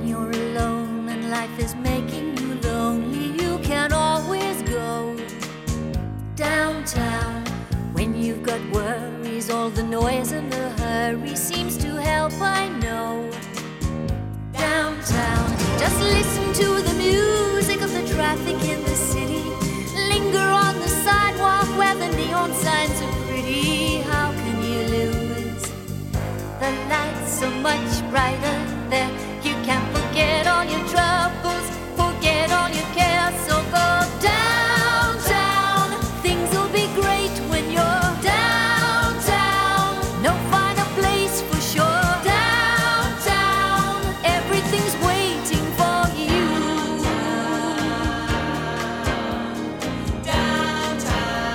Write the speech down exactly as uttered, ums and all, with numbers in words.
you're alone and life is making you lonely, you can always go downtown. When you've got worries, all the noise and the hurry seems to help, I know. Downtown, just listen to the music of the traffic in the